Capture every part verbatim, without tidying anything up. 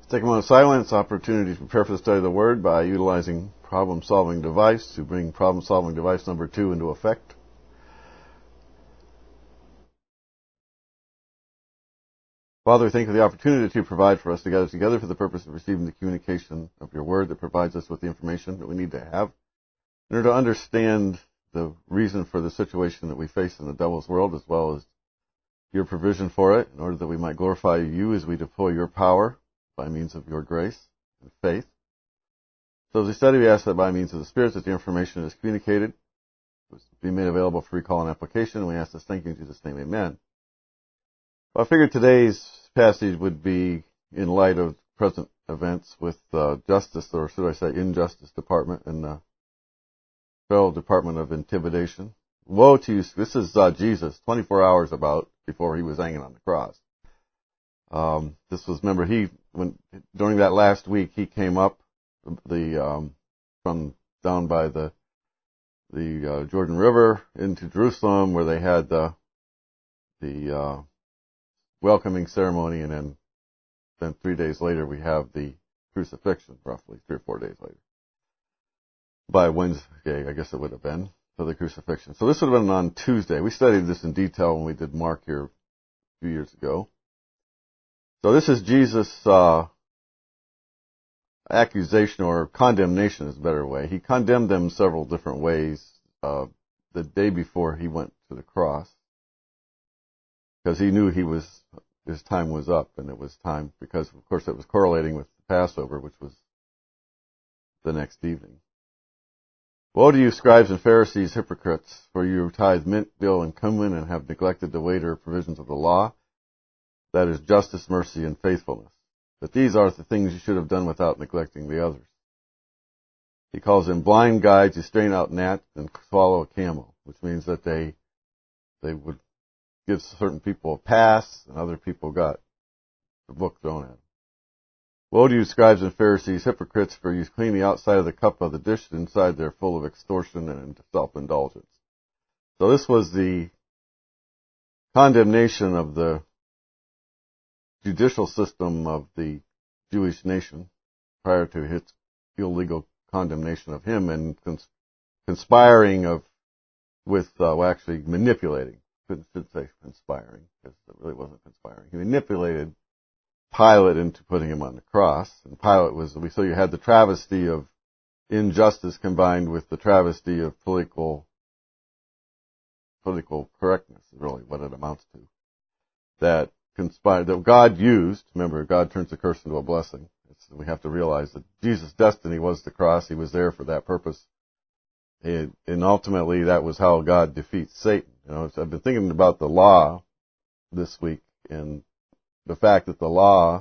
Take a moment of silence, opportunity to prepare for the study of the Word by utilizing problem-solving device to bring problem-solving device number two into effect. Father, we thank you for the opportunity that you provide for us to gather together for the purpose of receiving the communication of your Word that provides us with the information that we need to have in order to understand the reason for the situation that we face in the devil's world, as well as your provision for it, in order that we might glorify you as we deploy your power by means of your grace and faith. So as we study, we ask that by means of the Spirit that the information is communicated, be made available for recall and application, and we ask this thank you in Jesus' name, amen. Well, I figured today's passage would be in light of present events with uh, Justice, or should I say Injustice Department and the Federal Department of Intimidation. Woe to you, this is uh, Jesus, twenty-four hours about before he was hanging on the cross. Um, this was, remember, he, when, during that last week, he came up, the, um, from down by the, the, uh, Jordan River into Jerusalem where they had the, the, uh, welcoming ceremony, and then, then three days later we have the crucifixion, roughly, three or four days later. By Wednesday, I guess it would have been, for the crucifixion. So this would have been on Tuesday. We studied this in detail when we did Mark here a few years ago. So this is Jesus' uh, accusation or condemnation is a better way. He condemned them several different ways uh, the day before he went to the cross, because he knew he was his time was up, and it was time because, of course, it was correlating with the Passover, which was the next evening. Woe to you, scribes and Pharisees, hypocrites, for you tithe mint, dill, and cumin, and have neglected the weightier provisions of the law, that is justice, mercy, and faithfulness. But these are the things you should have done without neglecting the others. He calls them blind guides who strain out gnats and swallow a camel, which means that they they would give certain people a pass, and other people got the book thrown at them. Woe to you, scribes and Pharisees, hypocrites, for you clean the outside of the cup of the dish, and inside they're full of extortion and self-indulgence. So this was the condemnation of the judicial system of the Jewish nation prior to his illegal condemnation of him and cons- conspiring of with uh, well, actually manipulating. Couldn't should say conspiring, because it really wasn't conspiring. He manipulated Pilate into putting him on the cross, and Pilate was so you had the travesty of injustice combined with the travesty of political political correctness, is really what it amounts to. That conspired, that God used. Remember, God turns the curse into a blessing. It's, we have to realize that Jesus' destiny was the cross. He was there for that purpose. And, and ultimately, that was how God defeats Satan. You know, I've been thinking about the law this week, and the fact that the law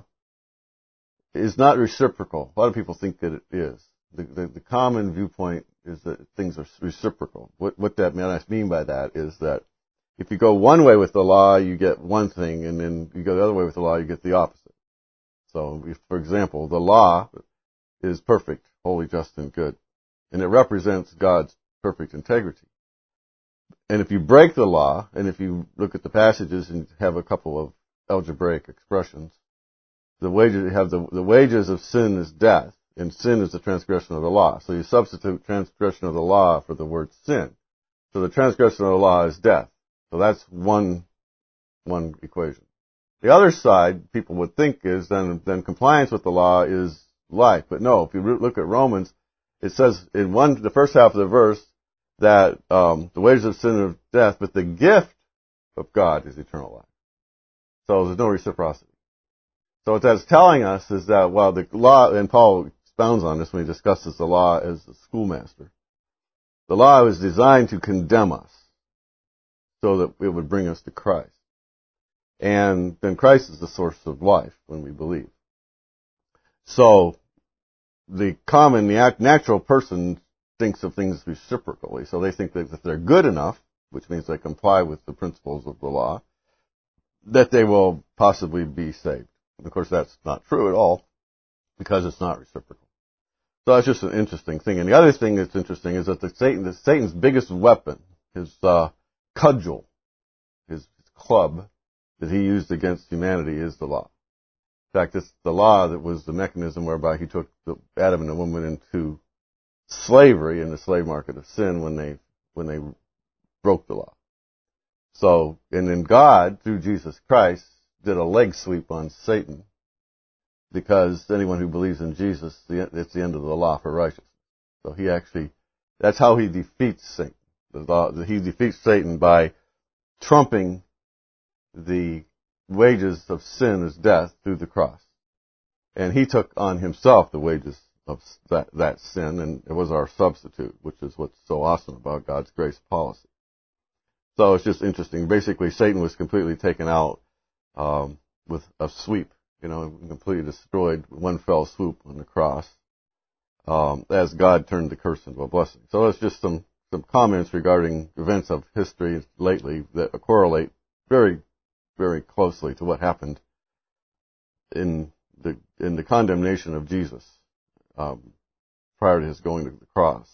is not reciprocal. A lot of people think that it is. The, the, the common viewpoint is that things are reciprocal. What, what that mean by that is that if you go one way with the law, you get one thing, and then you go the other way with the law, you get the opposite. So, if, for example, the law is perfect, holy, just, and good, and it represents God's perfect integrity. And if you break the law, and if you look at the passages and have a couple of algebraic expressions, the wages have the, the wages of sin is death, and sin is the transgression of the law. So you substitute transgression of the law for the word sin. So the transgression of the law is death. So that's one, one equation. The other side, people would think, is then, then compliance with the law is life. But no, if you look at Romans, it says in one, the first half of the verse that, um, the wages of sin is death, but the gift of God is eternal life. So there's no reciprocity. So what that's telling us is that while the law, and Paul expounds on this when he discusses the law as a schoolmaster, the law was designed to condemn us, so that it would bring us to Christ. And then Christ is the source of life when we believe. So the common, the natural person thinks of things reciprocally. So they think that if they're good enough, which means they comply with the principles of the law, that they will possibly be saved. And of course, that's not true at all, because it's not reciprocal. So that's just an interesting thing. And the other thing that's interesting is that the Satan, the Satan's biggest weapon, his uh, cudgel, his, his club that he used against humanity, is the law. fact, it's the law that was the mechanism whereby he took the Adam and the woman into slavery in the slave market of sin when they when they broke the law. So, and then God, through Jesus Christ, did a leg sweep on Satan, because anyone who believes in Jesus, it's the end of the law for righteousness. So he actually, that's how he defeats Satan. The law, he defeats Satan by trumping the wages of sin as death through the cross. And he took on himself the wages of that, that sin, and it was our substitute, which is what's so awesome about God's grace policy. So it's just interesting. Basically, Satan was completely taken out um, with a sweep, you know, completely destroyed, one fell swoop on the cross, um, as God turned the curse into a blessing. So that's just some, some comments regarding events of history lately that correlate very, very closely to what happened in the in the condemnation of Jesus um, prior to his going to the cross.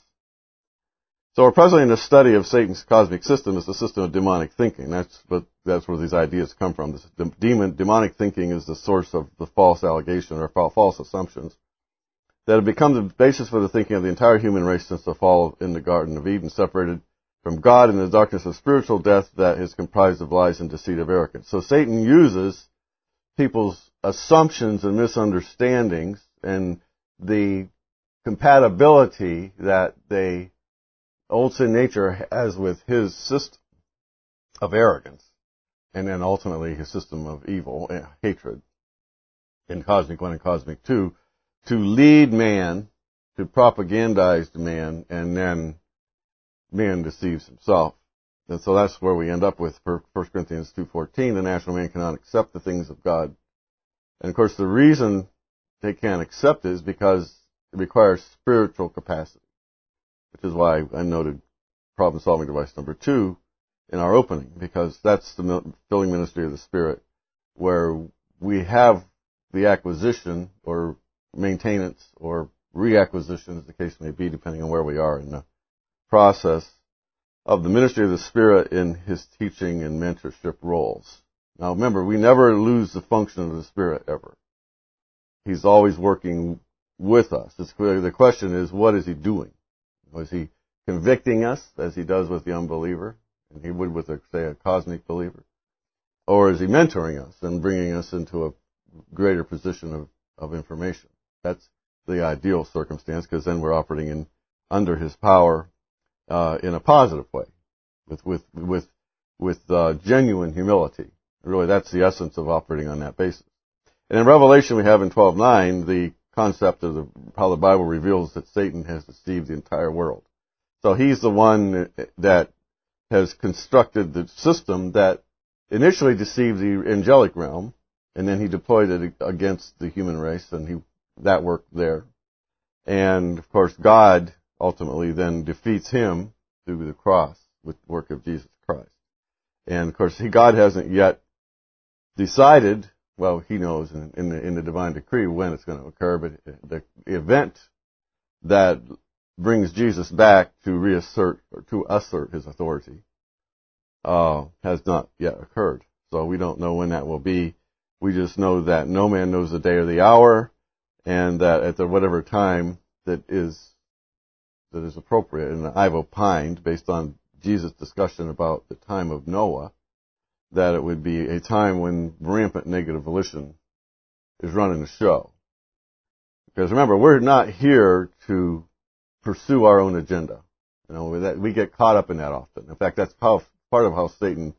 So we're presently in the study of Satan's cosmic system as the system of demonic thinking. That's what, that's where these ideas come from. This demon, demonic thinking is the source of the false allegation or false assumptions that have become the basis for the thinking of the entire human race since the fall in the Garden of Eden, separated from God in the darkness of spiritual death that is comprised of lies and deceit of arrogance. So Satan uses people's assumptions and misunderstandings and the compatibility that they old sin nature has with his system of arrogance, and then ultimately his system of evil and hatred in Cosmic one and Cosmic two, to lead man, to propagandize man, and then man deceives himself. And so that's where we end up with First Corinthians two fourteen, the natural man cannot accept the things of God. And of course the reason they can't accept it is because it requires spiritual capacity, which is why I noted problem-solving device number two in our opening, because that's the filling ministry of the Spirit, where we have the acquisition or maintenance or reacquisition, as the case may be, depending on where we are in the process of the ministry of the Spirit in his teaching and mentorship roles. Now remember, we never lose the function of the Spirit ever. He's always working with us. It's clear. The question is, what is he doing? Was he convicting us, as he does with the unbeliever, and he would with, a, say, a cosmic believer? Or is he mentoring us and bringing us into a greater position of, of information? That's the ideal circumstance, because then we're operating in under his power uh, in a positive way, with with with with uh, genuine humility. Really, that's the essence of operating on that basis. And in Revelation, we have in twelve nine the concept of the, how the Bible reveals that Satan has deceived the entire world. So he's the one that has constructed the system that initially deceived the angelic realm, and then he deployed it against the human race, and he that worked there. And of course, God ultimately then defeats him through the cross with the work of Jesus Christ. And of course, he, God hasn't yet decided. Well, he knows in, in the in the divine decree when it's going to occur, but the event that brings Jesus back to reassert or to assert his authority uh, has not yet occurred. So we don't know when that will be. We just know that no man knows the day or the hour, and that at the whatever time that is that is appropriate. And I've opined, based on Jesus' discussion about the time of Noah, that it would be a time when rampant negative volition is running the show. Because remember, we're not here to pursue our own agenda. You know, that we get caught up in that often. In fact, that's how, part of how Satan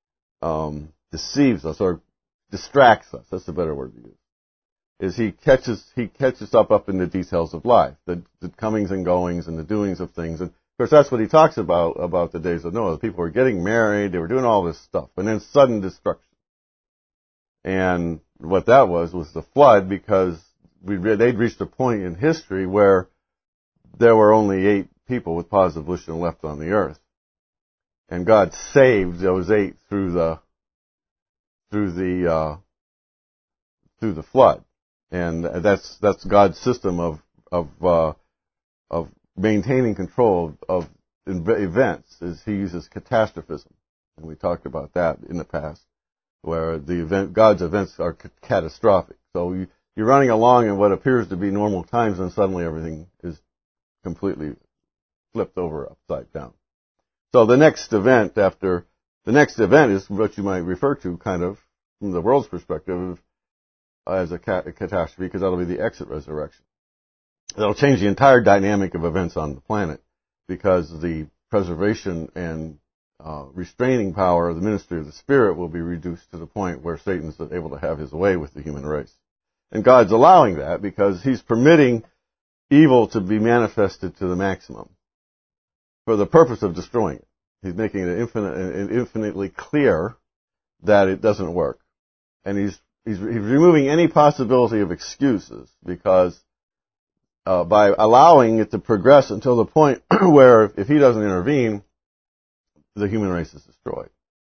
um, deceives us or distracts us. That's a better word to use. Is he catches he catches up up in the details of life, the, the comings and goings and the doings of things. And of course, that's what he talks about, about the days of Noah. The people were getting married, they were doing all this stuff, and then sudden destruction. And what that was, was the flood, because we they'd reached a point in history where there were only eight people with positive volition left on the earth. And God saved those eight through the, through the, uh, through the flood. And that's, that's God's system of, of, uh, of maintaining control of, of events, is he uses catastrophism. And we talked about that in the past. where the event, God's events are c- catastrophic. So you, you're running along in what appears to be normal times, and suddenly everything is completely flipped over upside down. So the next event after, the next event is what you might refer to kind of from the world's perspective as a, cat, a catastrophe, because that'll be the exit resurrection. That'll change the entire dynamic of events on the planet, because the preservation and uh, restraining power of the ministry of the Spirit will be reduced to the point where Satan's able to have his way with the human race. And God's allowing that because He's permitting evil to be manifested to the maximum for the purpose of destroying it. He's making it infinite, infinitely clear that it doesn't work. And he's, he's, he's removing any possibility of excuses, because uh, by allowing it to progress until the point where if he doesn't intervene, the human race is destroyed.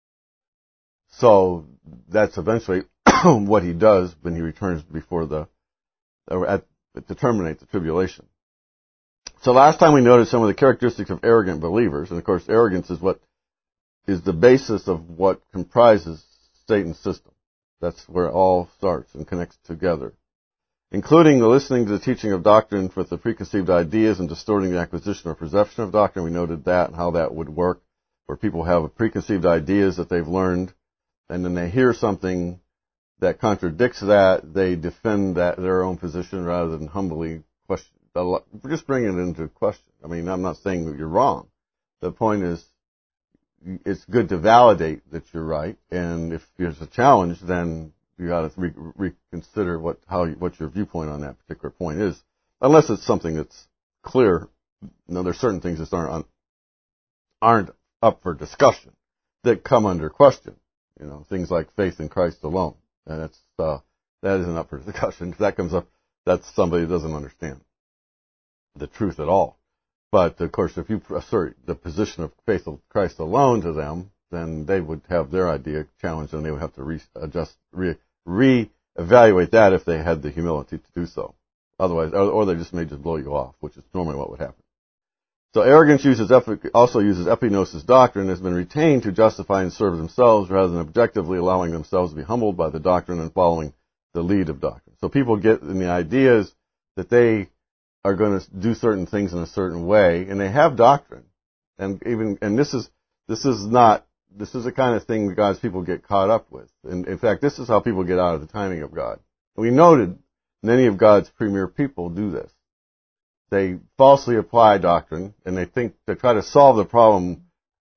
So that's eventually what he does when he returns before the, or at, to terminate the tribulation. So last time we noted some of the characteristics of arrogant believers, and of course arrogance is what is the basis of what comprises Satan's system. That's where it all starts and connects together, including the listening to the teaching of doctrine with the preconceived ideas and distorting the acquisition or perception of doctrine. We noted that and how that would work, where people have preconceived ideas that they've learned, and then they hear something that contradicts that, they defend that their own position rather than humbly question. Just bring it into question. I mean, I'm not saying that you're wrong. The point is, it's good to validate that you're right, and if there's a challenge, then you got to re- reconsider what how what your viewpoint on that particular point is, unless it's something that's clear. You know, there's certain things that aren't aren't up for discussion that come under question. You know, things like faith in Christ alone, and that's uh, that isn't up for discussion. If that comes up, that's somebody who doesn't understand the truth at all. But of course, if you assert the position of faith of Christ alone to them, then they would have their idea challenged, and they would have to readjust, re, re-evaluate that if they had the humility to do so. Otherwise, or, or they just may just blow you off, which is normally what would happen. So arrogance uses also uses epignosis doctrine, has been retained to justify and serve themselves rather than objectively allowing themselves to be humbled by the doctrine and following the lead of doctrine. So people get in the ideas that they are going to do certain things in a certain way, and they have doctrine. And even and this is this is not this is the kind of thing that God's people get caught up with. And in fact, this is how people get out of the timing of God. And we noted many of God's premier people do this. They falsely apply doctrine, and they think they try to solve the problem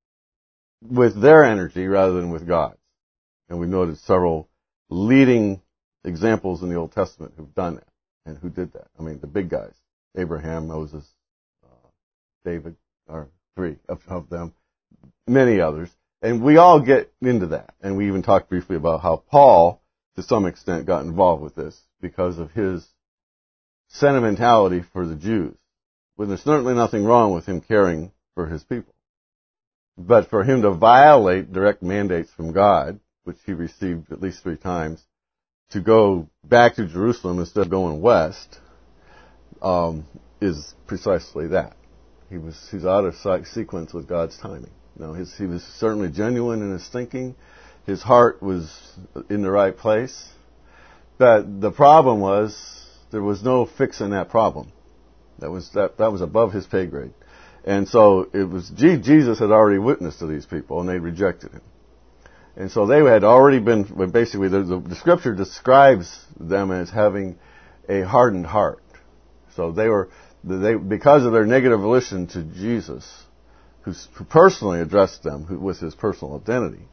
with their energy rather than with God's. And we noted several leading examples in the Old Testament who've done that and who did that. I mean, the big guys: Abraham, Moses, uh, David, are three of, of them, many others. And we all get into that. And we even talked briefly about how Paul, to some extent, got involved with this because of his sentimentality for the Jews. Well, there's certainly nothing wrong with him caring for his people. But for him to violate direct mandates from God, which he received at least three times, to go back to Jerusalem instead of going west, um, is precisely that. He was he's out of sequence with God's timing. You know, his, he was certainly genuine in his thinking. His heart was in the right place. But the problem was there was no fixing that problem. That was that that was above his pay grade. And so it was Jesus had already witnessed to these people, and they rejected him. And so they had already been, basically, the, the Scripture describes them as having a hardened heart. So they were, they because of their negative relation to Jesus, who, who personally addressed them who, with his personal identity,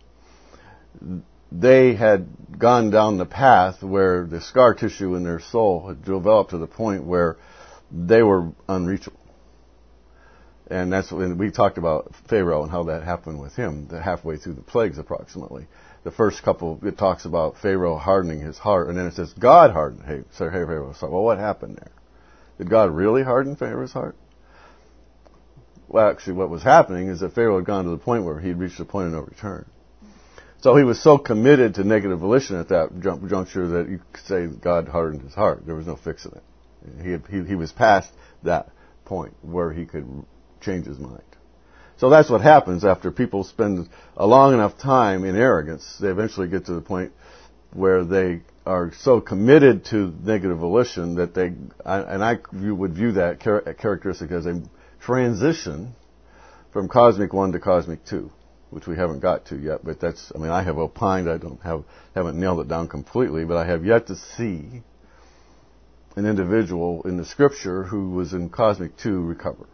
they had gone down the path where the scar tissue in their soul had developed to the point where they were unreachable. And that's when we talked about Pharaoh and how that happened with him, the halfway through the plagues approximately. The first couple, it talks about Pharaoh hardening his heart, and then it says God hardened hey, so hey, Pharaoh's heart. Well, what happened there? Did God really harden Pharaoh's heart? Well, actually, what was happening is that Pharaoh had gone to the point where he'd reached the point of no return. So he was so committed to negative volition at that juncture that you could say God hardened his heart. There was no fixing it. He, had, he, he was past that point where he could change his mind. So that's what happens after people spend a long enough time in arrogance. They eventually get to the point where they are so committed to negative volition that they, and I would view that characteristic as a transition from cosmic one to cosmic two, which we haven't got to yet. But that's, I mean, I have opined, I don't have, haven't nailed it down completely, but I have yet to see an individual in the Scripture who was in cosmic two recover.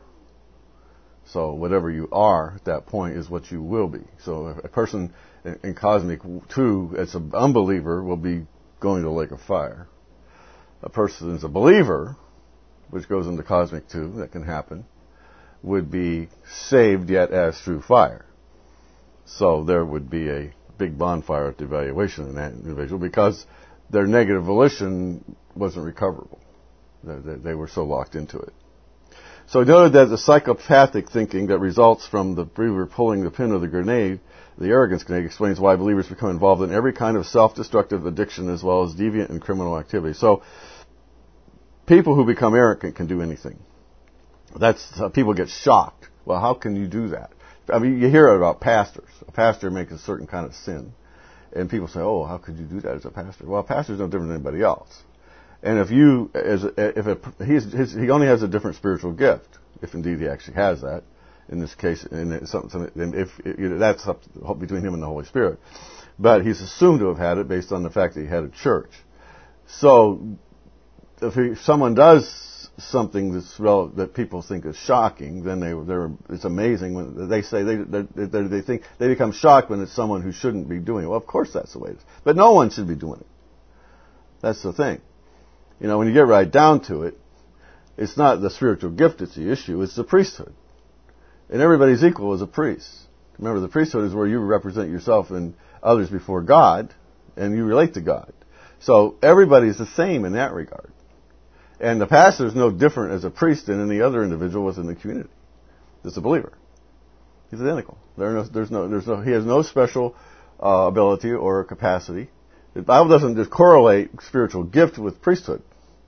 So whatever you are at that point is what you will be. So a person in, in cosmic two, as an unbeliever, will be going to the lake of fire. A person as a believer, which goes into cosmic two, that can happen, would be saved yet as through fire. So there would be a big bonfire at the evaluation of that individual because their negative volition wasn't recoverable. They, they, they were so locked into it. So noted that the psychopathic thinking that results from the believer pulling the pin of the grenade, the arrogance grenade, explains why believers become involved in every kind of self-destructive addiction as well as deviant and criminal activity. So people who become arrogant can do anything. That's how people get shocked. Well, how can you do that? I mean, you hear about pastors. A pastor makes a certain kind of sin. And people say, oh, how could you do that as a pastor? Well, a pastor's no different than anybody else. And if you, as a, if a, he's, his, he only has a different spiritual gift, if indeed he actually has that, in this case, and something, and if you know, that's up to, between him and the Holy Spirit. But he's assumed to have had it based on the fact that he had a church. So if he, someone does something that's rel- that people think is shocking, then they they're it's amazing when they say they they they think they become shocked when it's someone who shouldn't be doing it. Well, of course that's the way it is, but no one should be doing it. That's the thing. You know, when you get right down to it, it's not the spiritual gift that's the issue, it's the priesthood. And everybody's equal as a priest. Remember, the priesthood is where you represent yourself and others before God, and you relate to God. So everybody's the same in that regard. And the pastor is no different as a priest than any other individual within the community. Just a believer. He's identical. There no, there's no, there's no, he has no special uh, ability or capacity. The Bible doesn't just correlate spiritual gift with priesthood.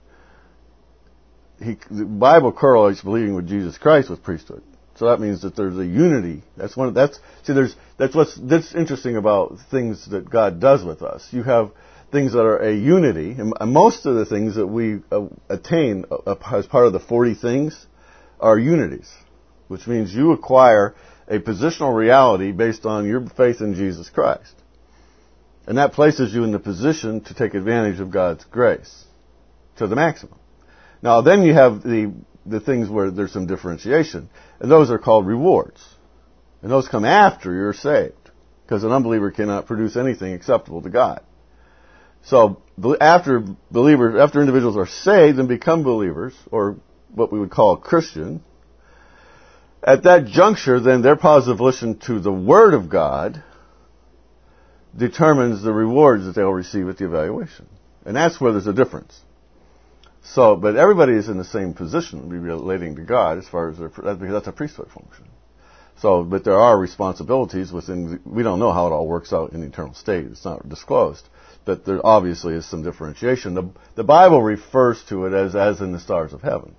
He, the Bible correlates believing with Jesus Christ with priesthood. So that means that there's a unity. That's one. Of, that's see. There's that's what's that's interesting about things that God does with us. You have things that are a unity, and most of the things that we uh, attain uh, as part of the forty things are unities, which means you acquire a positional reality based on your faith in Jesus Christ, and that places you in the position to take advantage of God's grace to the maximum. Now, then you have the the things where there's some differentiation, and those are called rewards. And those come after you're saved, because an unbeliever cannot produce anything acceptable to God. So after believers, after individuals are saved and become believers, or what we would call a Christian, at that juncture, then their positive volition to the Word of God determines the rewards that they'll receive at the evaluation. And that's where there's a difference. So, but everybody is in the same position relating to God as far as their, because that's a priesthood function. So, but there are responsibilities within, we don't know how it all works out in the eternal state. It's not disclosed. But there obviously is some differentiation. The, the Bible refers to it as, as in the stars of heaven.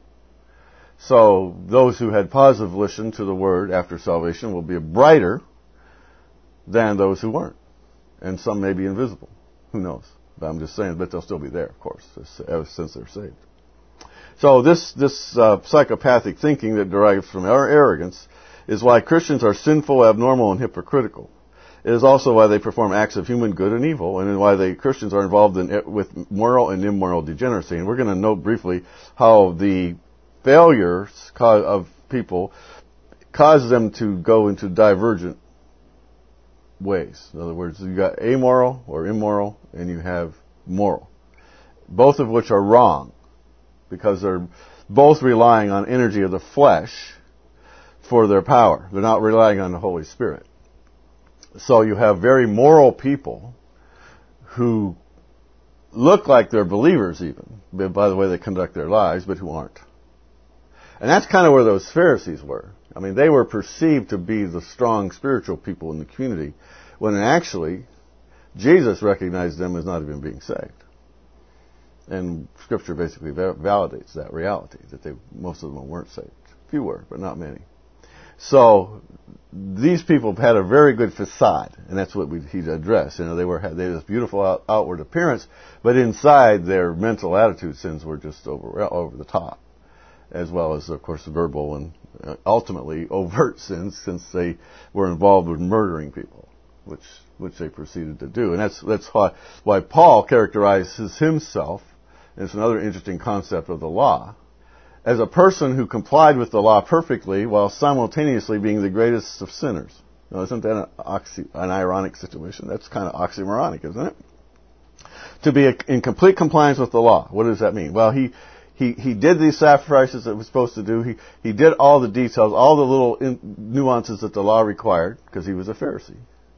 So, those who had positive volition to the Word after salvation will be brighter than those who weren't. And some may be invisible. Who knows? But I'm just saying, but they'll still be there, of course, since they're saved. So this this uh, psychopathic thinking that derives from our arrogance is why Christians are sinful, abnormal, and hypocritical. It is also why they perform acts of human good and evil, and why the Christians are involved in with moral and immoral degeneracy. And we're going to note briefly how the failures of people cause them to go into divergent ways. In other words, you got amoral or immoral, and you have moral, both of which are wrong because they're both relying on energy of the flesh for their power. They're not relying on the Holy Spirit. So you have very moral people who look like they're believers even, by the way they conduct their lives, but who aren't. And that's kind of where those Pharisees were. I mean, they were perceived to be the strong spiritual people in the community, when actually Jesus recognized them as not even being saved. And Scripture basically validates that reality, that they most of them weren't saved. Few were, but not many. So these people had a very good facade, and that's what we, he'd address. You know, they were they had this beautiful out, outward appearance, but inside their mental attitude sins were just over over the top, as well as, of course, verbal and uh, ultimately overt sins, since they were involved with murdering people, which which they proceeded to do. And that's that's why why Paul characterizes himself, and it's another interesting concept of the law, as a person who complied with the law perfectly while simultaneously being the greatest of sinners. Now, isn't that an, oxy, an ironic situation? That's kind of oxymoronic, isn't it? To be a, in complete compliance with the law. What does that mean? Well, he, he, he did these sacrifices that he was supposed to do. He, he did all the details, all the little in, nuances that the law required, because he was a Pharisee.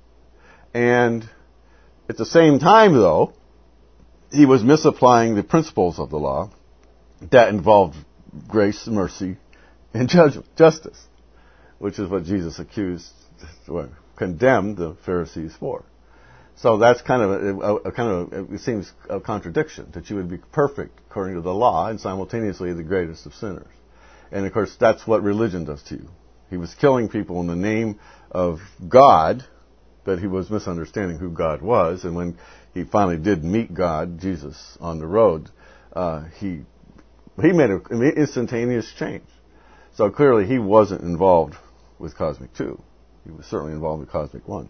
And at the same time, though, he was misapplying the principles of the law that involved grace, mercy, and judgment, justice, which is what Jesus accused, or condemned the Pharisees for. So that's kind of a, a, a kind of it seems a contradiction, that you would be perfect according to the law and simultaneously the greatest of sinners. And of course, that's what religion does to you. He was killing people in the name of God, but he was misunderstanding who God was. And when he finally did meet God, Jesus, on the road, uh, he He made an instantaneous change. So clearly he wasn't involved with Cosmic two. He was certainly involved with Cosmic one.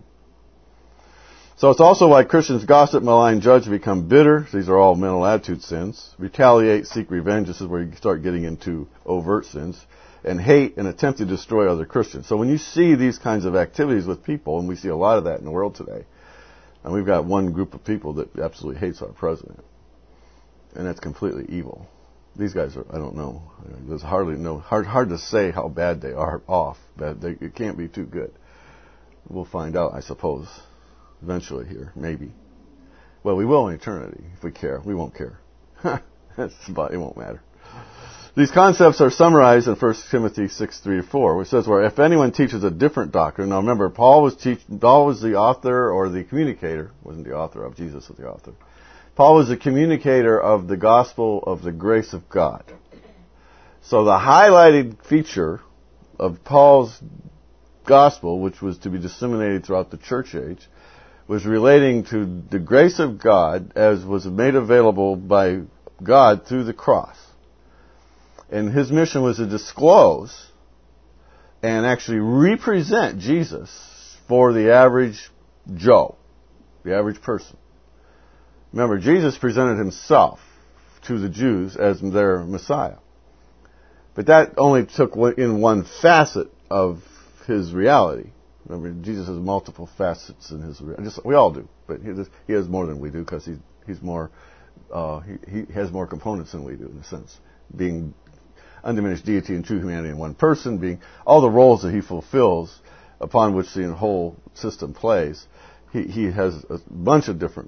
So it's also why Christians gossip, malign, judge, become bitter. These are all mental attitude sins. Retaliate, seek revenge. This is where you start getting into overt sins. And hate and attempt to destroy other Christians. So when you see these kinds of activities with people, and we see a lot of that in the world today, and we've got one group of people that absolutely hates our president, and that's completely evil. These guys are, I don't know. There's hardly no, hard, hard to say how bad they are off, but they, it can't be too good. We'll find out, I suppose, eventually here, maybe. Well, we will in eternity, if we care. We won't care. That's about, it won't matter. These concepts are summarized in First Timothy six, three to four, which says, where if anyone teaches a different doctrine, now remember, Paul was teach, Paul was the author or the communicator, wasn't the author of, Jesus was the author. Paul was the communicator of the gospel of the grace of God. So the highlighted feature of Paul's gospel, which was to be disseminated throughout the church age, was relating to the grace of God as was made available by God through the cross. And his mission was to disclose and actually represent Jesus for the average Joe, the average person. Remember, Jesus presented himself to the Jews as their Messiah. But that only took in one facet of his reality. Remember, Jesus has multiple facets in his reality. We all do, but he, he has more than we do because he, he's more, uh, he, he has more components than we do in a sense. Being undiminished deity and true humanity in one person, being all the roles that he fulfills upon which the whole system plays. He, he has a bunch of different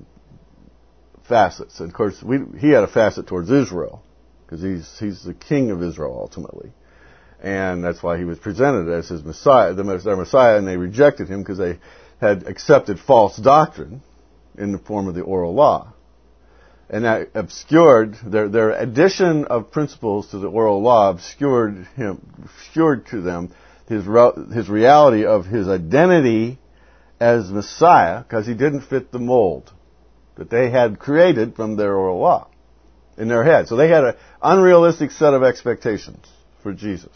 facets. And of course, we, he had a facet towards Israel, because he's he's the king of Israel ultimately, and that's why he was presented as his Messiah, their Messiah, and they rejected him because they had accepted false doctrine in the form of the oral law, and that obscured their their addition of principles to the oral law obscured him, obscured to them his his reality of his identity as Messiah, because he didn't fit the mold that they had created from their oral law in their head. So they had an unrealistic set of expectations for Jesus.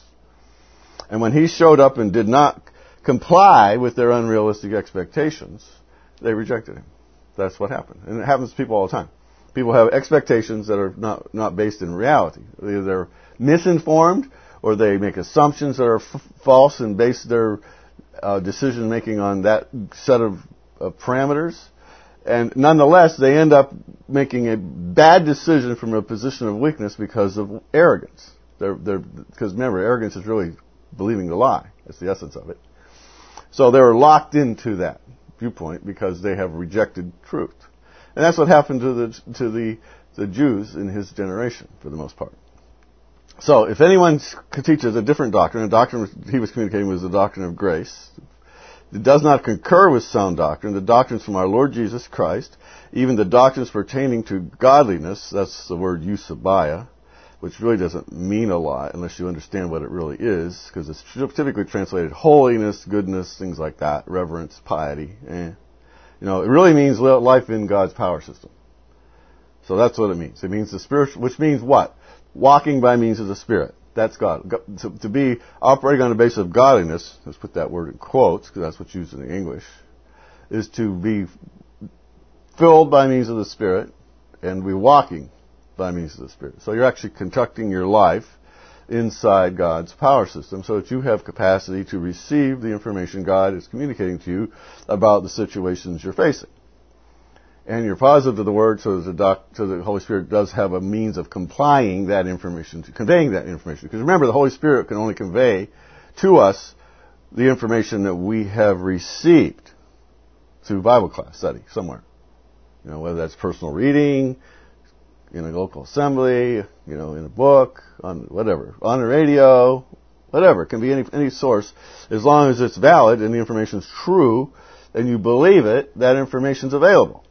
And when he showed up and did not comply with their unrealistic expectations, they rejected him. That's what happened. And it happens to people all the time. People have expectations that are not, not based in reality. Either they're misinformed, or they make assumptions that are f- false and base their uh, decision making on that set of, of parameters. And nonetheless, they end up making a bad decision from a position of weakness because of arrogance. They're, they're, because remember, arrogance is really believing the lie. That's the essence of it. So they're locked into that viewpoint because they have rejected truth. And that's what happened to the to the, the Jews in his generation, for the most part. So if anyone teaches a different doctrine, a doctrine he was communicating was the doctrine of grace, it does not concur with sound doctrine, the doctrines from our Lord Jesus Christ, even the doctrines pertaining to godliness, that's the word eusebia, which really doesn't mean a lot unless you understand what it really is, because it's typically translated holiness, goodness, things like that, reverence, piety. Eh. You know, it really means life in God's power system. So that's what it means. It means the spiritual, which means what? Walking by means of the Spirit. That's God. To, to be operating on the basis of godliness, let's put that word in quotes, because that's what's used in the English, is to be filled by means of the Spirit and be walking by means of the Spirit. So you're actually conducting your life inside God's power system so that you have capacity to receive the information God is communicating to you about the situations you're facing. And you're positive to the Word so that the, doc, so the Holy Spirit does have a means of complying that information, to conveying that information. Because remember, the Holy Spirit can only convey to us the information that we have received through Bible class study somewhere. You know, whether that's personal reading, in a local assembly, you know, in a book, on whatever, on the radio, whatever. It can be any any source, as long as it's valid and the information is true, and you believe it, that information's available.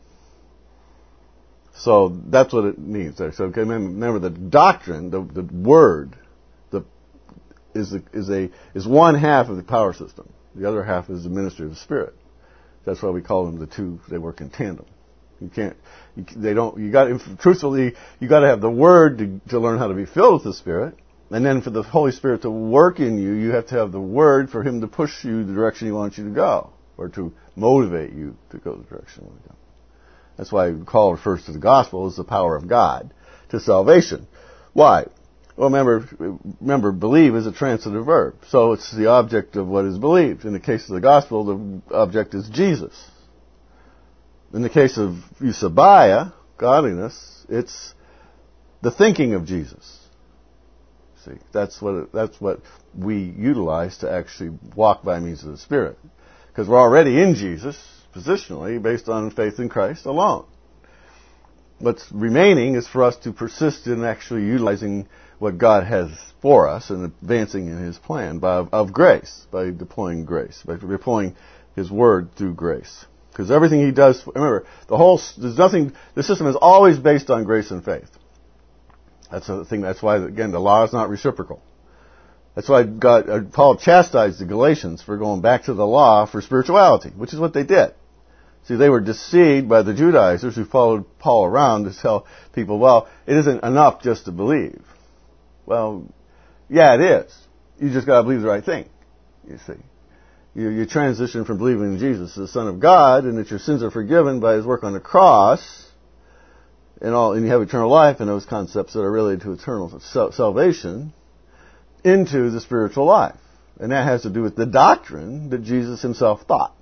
So that's what it means there. So remember, the doctrine, the the word, the is a, is a is one half of the power system. The other half is the ministry of the Spirit. That's why we call them the two. They work in tandem. You can't, you, they don't, you got, truthfully, you got to have the Word to, to learn how to be filled with the Spirit. And then for the Holy Spirit to work in you, you have to have the Word for Him to push you the direction He wants you to go, or to motivate you to go the direction you want to go. That's why Paul refers to the gospel as the power of God to salvation. Why? Well, remember, remember, believe is a transitive verb. So it's the object of what is believed. In the case of the gospel, the object is Jesus. In the case of eusebia, godliness, it's the thinking of Jesus. See, that's what it, that's what we utilize to actually walk by means of the Spirit, because we're already in Jesus positionally based on faith in Christ alone. What's remaining is for us to persist in actually utilizing what God has for us and advancing in His plan by, of grace, by deploying grace, by deploying His Word through grace. Because everything He does, remember, the whole, there's nothing, the system is always based on grace and faith. That's the thing, that's why, again, the law is not reciprocal. That's why God, uh, Paul chastised the Galatians for going back to the law for spirituality, which is what they did. See, they were deceived by the Judaizers who followed Paul around to tell people, well, it isn't enough just to believe. Well, yeah, it is. You just gotta believe the right thing, you see. You, you transition from believing in Jesus as the Son of God and that your sins are forgiven by His work on the cross, and all, and you have eternal life and those concepts that are related to eternal salvation, into the spiritual life. And that has to do with the doctrine that Jesus Himself taught.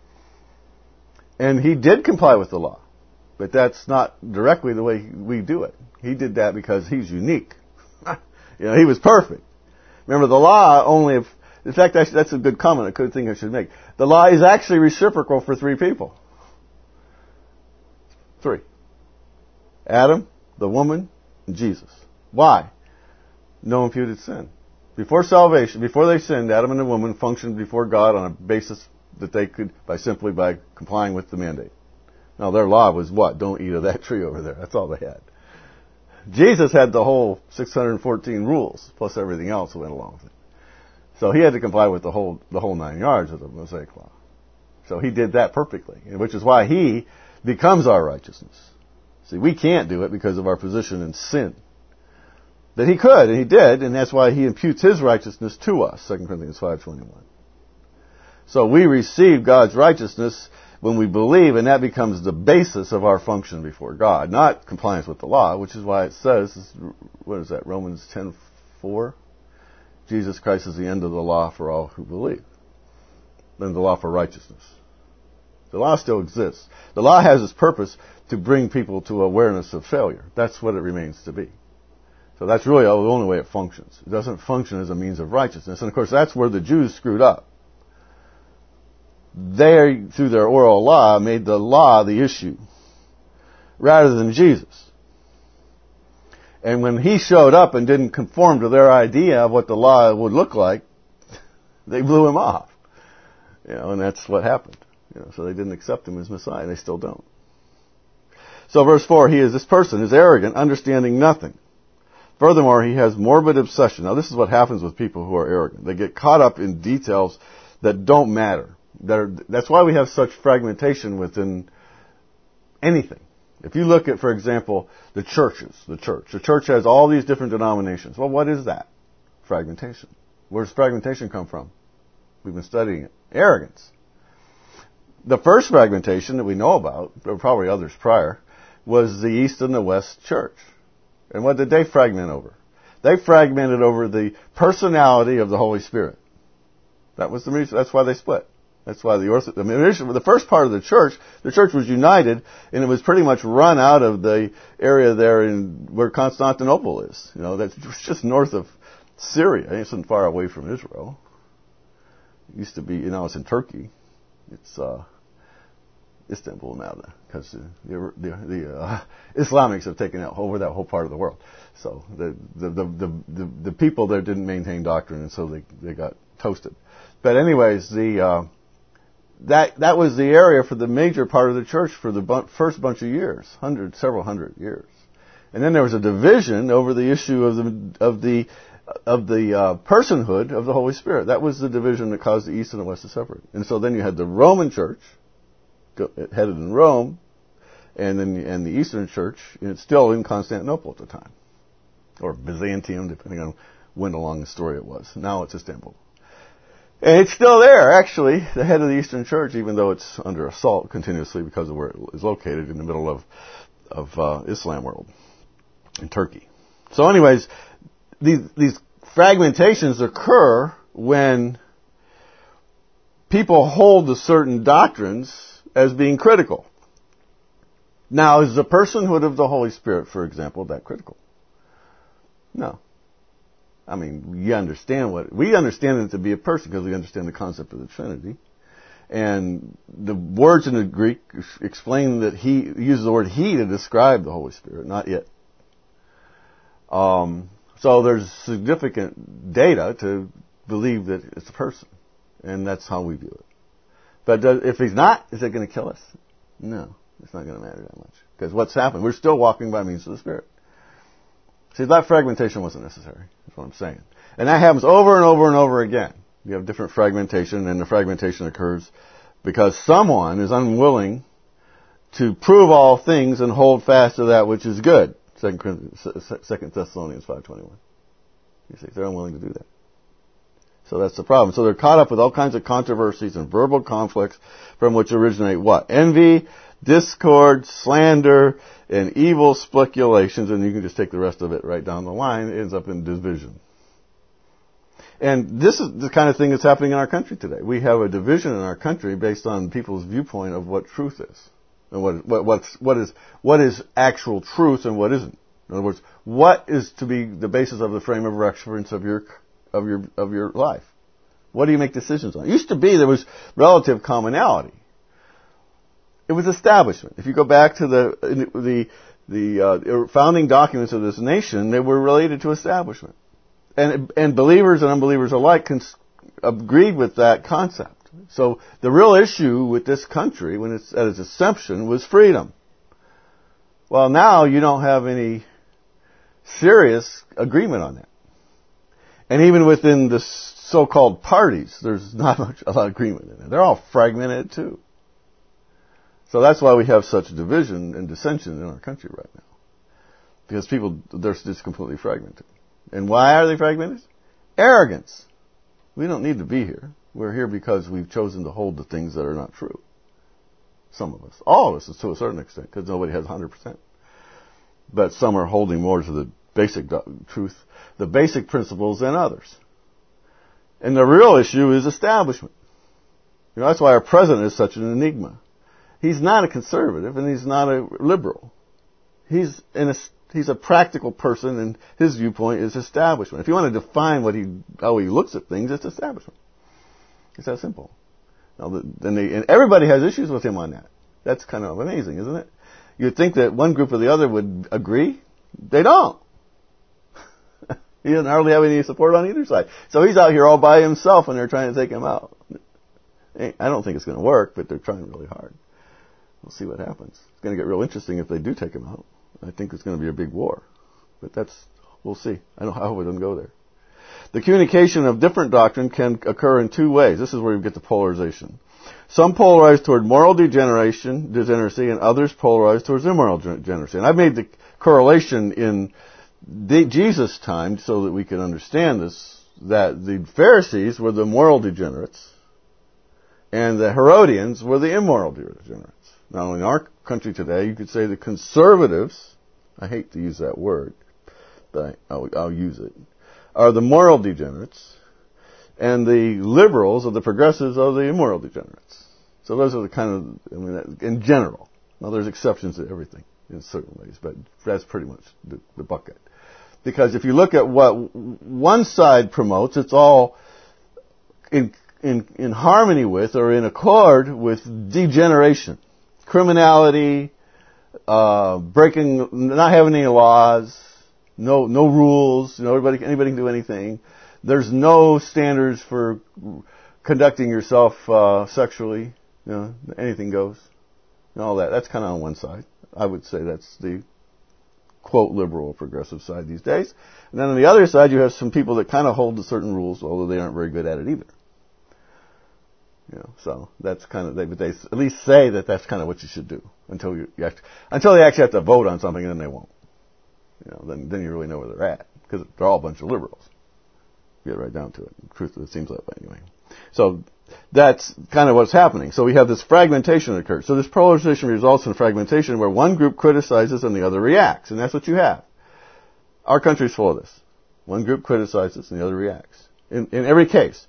And He did comply with the law, but that's not directly the way we do it. He did that because He's unique. You know, He was perfect. Remember, the law only, if, in fact, that's, that's a good comment, a good thing I should make. The law is actually reciprocal for three people. Three. Adam, the woman, and Jesus. Why? No imputed sin. Before salvation, before they sinned, Adam and the woman functioned before God on a basis that they could, by simply by complying with the mandate. Now, their law was what? Don't eat of that tree over there. That's all they had. Jesus had the whole six hundred fourteen rules, plus everything else that went along with it. So He had to comply with the whole the whole nine yards of the Mosaic law. So He did that perfectly, which is why He becomes our righteousness. See, we can't do it because of our position in sin. But He could, and He did, and that's why He imputes His righteousness to us, Second Corinthians five twenty-one. So we receive God's righteousness when we believe, and that becomes the basis of our function before God, not compliance with the law, which is why it says, what is that, Romans ten four? Jesus Christ is the end of the law for all who believe. Then the law for righteousness. The law still exists. The law has its purpose to bring people to awareness of failure. That's what it remains to be. So that's really the only way it functions. It doesn't function as a means of righteousness. And of course, that's where the Jews screwed up. They, through their oral law, made the law the issue, rather than Jesus. And when He showed up and didn't conform to their idea of what the law would look like, they blew Him off. You know, and that's what happened. You know, so they didn't accept Him as Messiah, and they still don't. So verse four, he is, this person is arrogant, understanding nothing. Furthermore, he has morbid obsession. Now, this is what happens with people who are arrogant. They get caught up in details that don't matter. That are, that's why we have such fragmentation within anything. If you look at, for example, the churches, the church. The church has all these different denominations. Well, what is that? Fragmentation. Where does fragmentation come from? We've been studying it. Arrogance. The first fragmentation that we know about, there were probably others prior, was the East and the West church. And what did they fragment over? They fragmented over the personality of the Holy Spirit. That was the reason. That's why they split. That's why the Orthodox, I mean, the first part of the church, the church was united, and it was pretty much run out of the area there in where Constantinople is. You know, that's just north of Syria. It isn't far away from Israel. It used to be, you know, it's in Turkey. It's uh, Istanbul now, because the the, the, the uh, Islamics have taken out over that whole part of the world. So the the the the, the, the people there didn't maintain doctrine, and so they they got toasted. But anyways, the uh, that that was the area for the major part of the church for the bu- first bunch of years, hundred, several hundred years, and then there was a division over the issue of the of the of the uh, personhood of the Holy Spirit. That was the division that caused the East and the West to separate. And so then you had the Roman Church, headed in Rome, and then and the Eastern Church, and it's still in Constantinople at the time, or Byzantium, depending on when along the story it was. Now it's Istanbul. And it's still there, actually, the head of the Eastern Church, even though it's under assault continuously because of where it is located in the middle of of uh, Islam world, in Turkey. So anyways, these, these fragmentations occur when people hold to certain doctrines as being critical. Now, is the personhood of the Holy Spirit, for example, that critical? No. I mean, you understand what, we understand it to be a person because we understand the concept of the Trinity. And the words in the Greek explain that he uses the word he to describe the Holy Spirit, not it. Um, so there's significant data to believe that it's a person. And that's how we view it. But does, if he's not, is it going to kill us? No, it's not going to matter that much. Because what's happened? We're still walking by means of the Spirit. See, that fragmentation wasn't necessary. That's what I'm saying. And that happens over and over and over again. You have different fragmentation, and the fragmentation occurs because someone is unwilling to prove all things and hold fast to that which is good. Second Thessalonians five twenty-one. You see, they're unwilling to do that. So that's the problem. So they're caught up with all kinds of controversies and verbal conflicts from which originate what? Envy, discord, slander, and evil speculations, and you can just take the rest of it right down the line. It ends up in division. And this is the kind of thing that's happening in our country today. We have a division in our country based on people's viewpoint of what truth is, and what what what's, what is what is actual truth and what isn't. In other words, what is to be the basis of the frame of reference of your of your of your life? What do you make decisions on? It used to be there was relative commonality. It was establishment. If you go back to the the the uh, founding documents of this nation, they were related to establishment, and and believers and unbelievers alike cons- agreed with that concept. So the real issue with this country, when it's at its inception, was freedom. Well, now you don't have any serious agreement on that, and even within the so-called parties, there's not much a lot of agreement in it. They're all fragmented too. So that's why we have such division and dissension in our country right now. Because people, they're just completely fragmented. And why are they fragmented? Arrogance. We don't need to be here. We're here because we've chosen to hold the things that are not true. Some of us. All of us is to a certain extent, because nobody has one hundred percent. But some are holding more to the basic truth, the basic principles than others. And the real issue is establishment. You know, that's why our president is such an enigma. He's not a conservative, and he's not a liberal. He's in a, he's a practical person, and his viewpoint is establishment. If you want to define what he, how he looks at things, it's establishment. It's that simple. Now, then they, and everybody has issues with him on that. That's kind of amazing, isn't it? You'd think that one group or the other would agree. They don't. He doesn't hardly have any support on either side. So he's out here all by himself, and they're trying to take him out. I don't think it's going to work, but they're trying really hard. We'll see what happens. It's going to get real interesting if they do take him out. I think it's going to be a big war. But that's We'll see. I don't I hope it doesn't go there. The communication of different doctrine can occur in two ways. This is where you get the polarization. Some polarize toward moral degeneration, degeneracy, and others polarize towards immoral degeneracy. And I've made the correlation in the Jesus' time so that we can understand this, that the Pharisees were the moral degenerates, and the Herodians were the immoral degenerates. Now, in our country today, you could say the conservatives, I hate to use that word, but I'll, I'll use it, are the moral degenerates, and the liberals are the progressives are the immoral degenerates. So those are the kind of, I mean, in general. Now, there's exceptions to everything in certain ways, but that's pretty much the, the bucket. Because if you look at what one side promotes, it's all in, in, in harmony with or in accord with degeneration, criminality, uh, breaking, not having any laws, no, no rules, you know, everybody, anybody can do anything. There's no standards for conducting yourself, uh, sexually, you know, anything goes. And all that. That's kind of on one side. I would say that's the quote liberal or progressive side these days. And then on the other side, you have some people that kind of hold to certain rules, although they aren't very good at it either. You know, so that's kind of, they, but they at least say that that's kind of what you should do until you, you have to, until they actually have to vote on something, and then they won't. You know, then then you really know where they're at, because they're all a bunch of liberals. Get right down to it. Truth, it seems that way anyway. So that's kind of what's happening. So we have this fragmentation that occurs. So this polarization results in fragmentation where one group criticizes and the other reacts. And that's what you have. Our country's full of this. One group criticizes and the other reacts. In, in every case.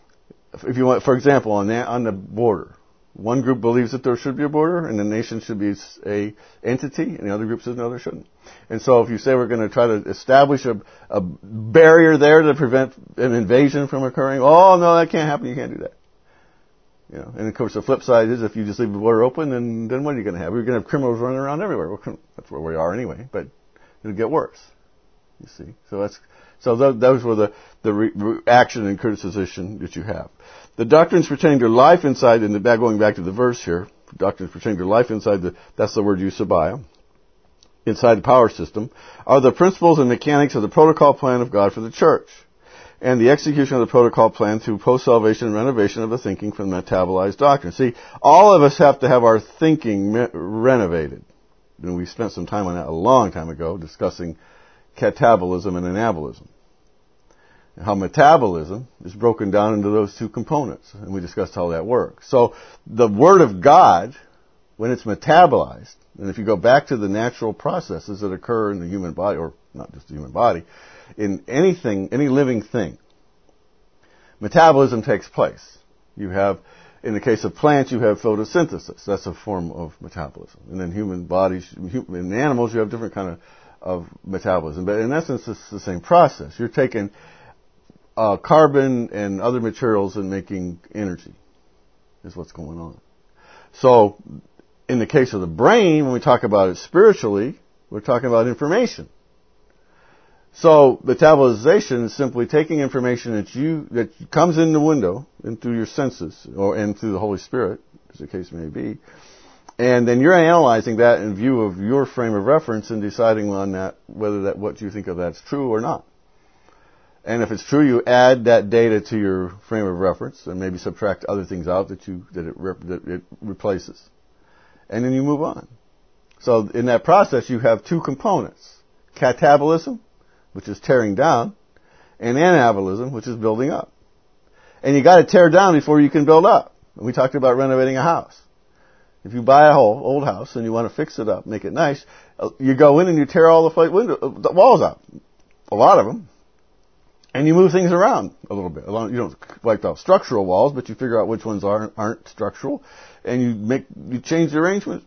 If you want, for example, on the, on the border, one group believes that there should be a border and the nation should be a entity, and the other group says no, there shouldn't. And so if you say we're going to try to establish a, a barrier there to prevent an invasion from occurring, oh no, that can't happen, you can't do that. You know, and of course the flip side is if you just leave the border open, then, then what are you going to have? You're going to have criminals running around everywhere. Well, that's where we are anyway, but it'll get worse. You see, so that's so th- those were the the re- reaction and criticization that you have. The doctrines pertaining to life inside, and the, going back to the verse here, doctrines pertaining to life inside the, that's the word eusebia, inside the power system, are the principles and mechanics of the protocol plan of God for the church, and the execution of the protocol plan through post-salvation and renovation of the thinking from metabolized doctrine. See, all of us have to have our thinking me- renovated. And we spent some time on that a long time ago, discussing catabolism and anabolism. How metabolism is broken down into those two components. And we discussed how that works. So the Word of God, when it's metabolized, and if you go back to the natural processes that occur in the human body, or not just the human body, in anything, any living thing, metabolism takes place. You have, in the case of plants, you have photosynthesis. That's a form of metabolism. And then human bodies, in animals, you have different kind of, of metabolism. But in essence, it's the same process. You're taking Uh, carbon and other materials and making energy is what's going on. So, in the case of the brain, when we talk about it spiritually, we're talking about information. So, metabolization is simply taking information that you that comes in the window and through your senses, or and through the Holy Spirit, as the case may be, and then you're analyzing that in view of your frame of reference and deciding on that whether that what you think of that's true or not. And if it's true, you add that data to your frame of reference and maybe subtract other things out that you that it, rep, that it replaces. And then you move on. So in that process, you have two components. Catabolism, which is tearing down, and anabolism, which is building up. And you got to tear down before you can build up. We talked about renovating a house. If you buy a whole old house and you want to fix it up, make it nice, you go in and you tear all the window, the walls out. A lot of them. And you move things around a little bit. You don't wipe out structural walls, but you figure out which ones aren't, aren't structural, and you make you change the arrangement.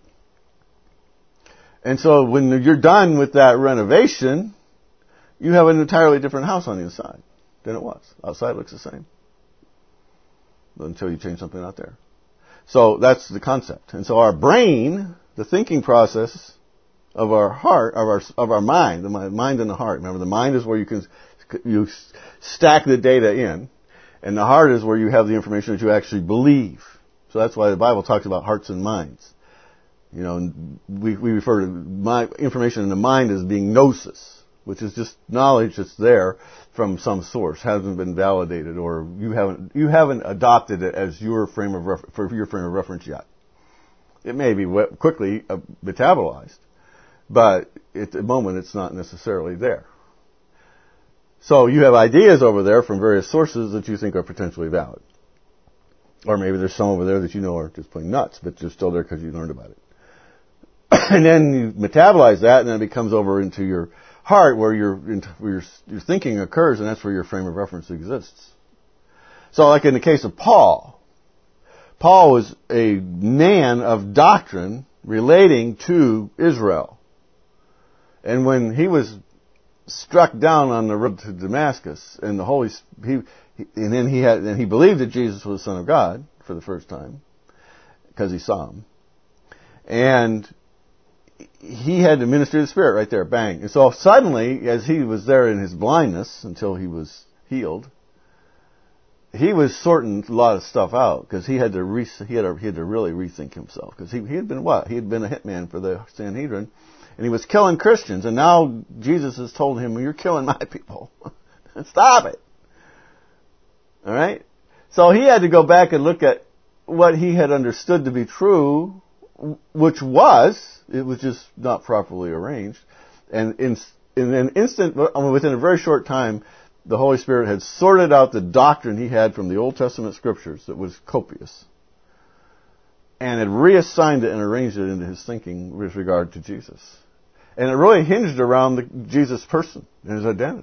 And so when you're done with that renovation, you have an entirely different house on the inside than it was. Outside looks the same until you change something out there. So that's the concept. And so our brain, the thinking process of our heart, of our of our mind, the mind and the heart. Remember, the mind is where you can you stack the data in, and the heart is where you have the information that you actually believe. So that's why the Bible talks about hearts and minds. You know, we we refer to my information in the mind as being gnosis, which is just knowledge that's there from some source, hasn't been validated, or you haven't you haven't adopted it as your frame of refer- for your frame of reference yet. It may be quickly uh, metabolized, but at the moment it's not necessarily there. So you have ideas over there from various sources that you think are potentially valid. Or maybe there's some over there that you know are just plain nuts, but they're still there because you learned about it. And then you metabolize that, and then it becomes over into your heart, where your where your, your thinking occurs, and that's where your frame of reference exists. So like in the case of Paul, Paul was a man of doctrine relating to Israel. And when he was struck down on the road to Damascus, and the Holy he, he and then he had and he believed that Jesus was the Son of God for the first time because he saw him, and he had the ministry of the Spirit right there, bang. And so suddenly, as he was there in his blindness until he was healed, he was sorting a lot of stuff out because he had to re- he had to, he had to really rethink himself, because he, he had been what? He had been a hitman for the Sanhedrin, and he was killing Christians, and now Jesus has told him, "You're killing my people. Stop it." All right? So he had to go back and look at what he had understood to be true, which was, it was just not properly arranged. And in, in an instant, within a very short time, the Holy Spirit had sorted out the doctrine he had from the Old Testament scriptures that was copious, and had reassigned it and arranged it into his thinking with regard to Jesus. And it really hinged around the Jesus person and his identity.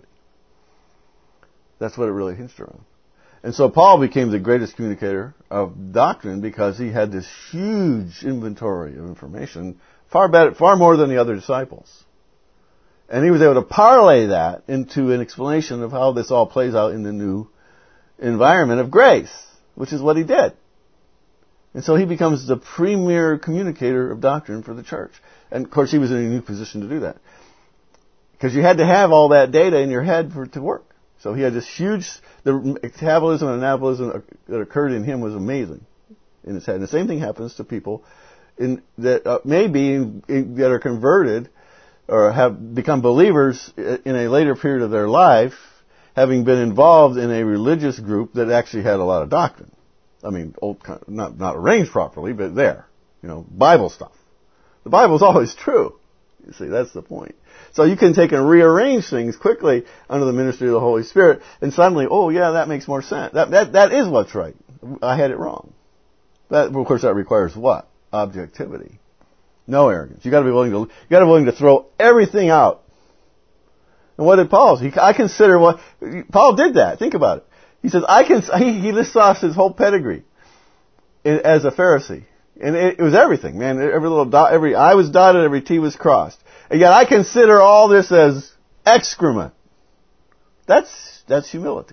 That's what it really hinged around. And so Paul became the greatest communicator of doctrine because he had this huge inventory of information, far better, far more than the other disciples. And he was able to parlay that into an explanation of how this all plays out in the new environment of grace, which is what he did. And so he becomes the premier communicator of doctrine for the church. And of course he was in a unique position to do that, because you had to have all that data in your head for it to work. So he had this huge, the metabolism and anabolism that occurred in him was amazing in his head. And the same thing happens to people in, that uh, maybe in, in, that are converted or have become believers in a later period of their life, having been involved in a religious group that actually had a lot of doctrine. I mean, old, not not arranged properly, but there, you know, Bible stuff. The Bible's always true. You see, that's the point. So you can take and rearrange things quickly under the ministry of the Holy Spirit, and suddenly, oh yeah, that makes more sense. That that that is what's right. I had it wrong. That, of course, that requires what? Objectivity. No arrogance. You got to be willing to. You got to be willing to throw everything out. And what did Paul? He, I consider what Paul did. That. Think about it. He says, I can. He, he lists off his whole pedigree as a Pharisee, and it, it was everything, man. Every little dot, every I was dotted, every T was crossed. And yet I consider all this as excrement. That's that's humility.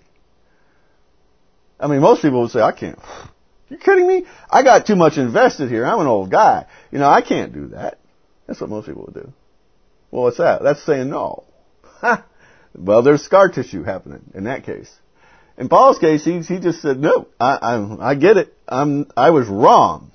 I mean, most people would say, I can't. You kidding me? I got too much invested here. I'm an old guy. You know, I can't do that. That's what most people would do. Well, what's that? That's saying no. Well, there's scar tissue happening in that case. In Paul's case, he he just said, no, I I, I get it. I'm I was wrong.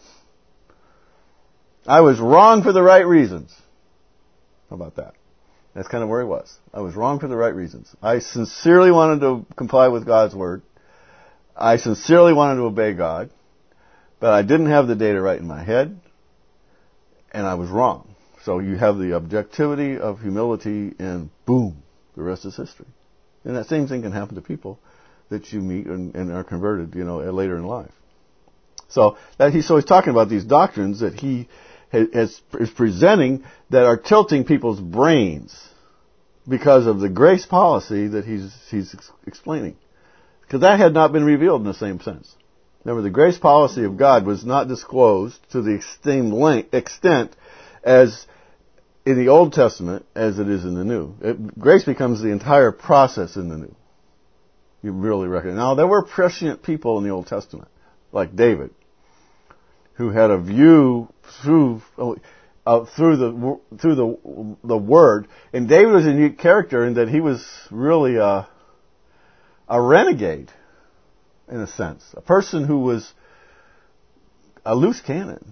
I was wrong for the right reasons. How about that? That's kind of where he was. I was wrong for the right reasons. I sincerely wanted to comply with God's word. I sincerely wanted to obey God, but I didn't have the data right in my head, and I was wrong. So you have the objectivity of humility, and boom, the rest is history. And that same thing can happen to people that you meet and, and are converted, you know, later in life. So that he, so he's talking about these doctrines that he has, is presenting that are tilting people's brains because of the grace policy that he's he's explaining. Because that had not been revealed in the same sense. Remember, the grace policy of God was not disclosed to the same extent as in the Old Testament as it is in the New. It, grace becomes the entire process in the New. You really reckon. Now, there were prescient people in the Old Testament, like David, who had a view through uh, through the through the the Word. And David was a unique character in that he was really a, a renegade, in a sense, a person who was a loose cannon,